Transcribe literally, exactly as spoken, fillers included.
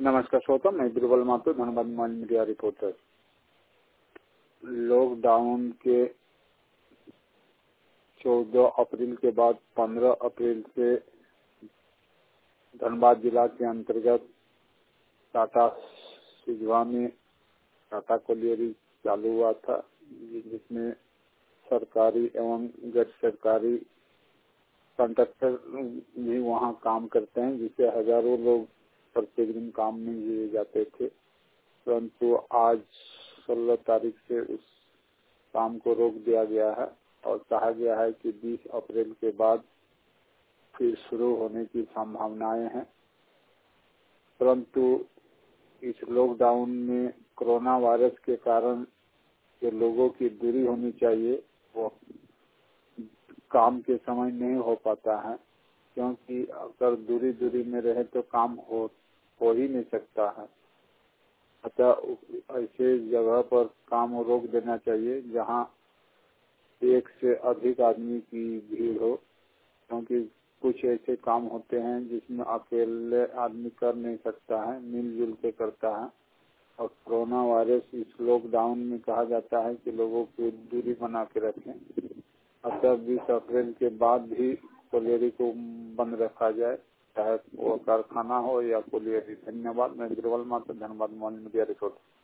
नमस्कार श्रोता, मैं Birbal Mathur, Dhanbad mobile media reporter. Lockdown के चौदह अप्रैल के बाद पंद्रह अप्रैल से धनबाद जिला के अंतर्गत टाटा सिजवा में टाटा कोलियरी चालू हुआ था, जिसमें सरकारी एवं गैर सरकारी कंडक्टर भी वहां काम करते हैं, जिससे हजारों लोग प्रत्येक दिन काम में लिए जाते थे। परंतु आज सोलह तारीख से उस काम को रोक दिया गया है और कहा गया है कि बीस अप्रैल के बाद फिर शुरू होने की संभावनाएं हैं। परंतु इस लॉकडाउन में कोरोना वायरस के कारण जो लोगों की दूरी होनी चाहिए वो काम के समय नहीं हो पाता है, क्योंकि अगर दूरी दूरी में रहे तो काम हो हो ही नहीं सकता है। अतः ऐसे जगह पर काम रोक देना चाहिए जहां एक से अधिक आदमी की भीड़ हो, क्योंकि कुछ ऐसे काम होते हैं जिसमें अकेले आदमी कर नहीं सकता है, मिलजुल के करता है। और कोरोना वायरस इस लॉकडाउन में कहा जाता है कि लोगों की दूरी बना के रखें। अतः बीस अप्रैल के बाद भी कोलियरी को बंद रखा जाए, चाहे वो कारखाना हो या कोलियरी। धन्यवाद। मैं Birbal Mathur, Dhanbad mobile media reporter.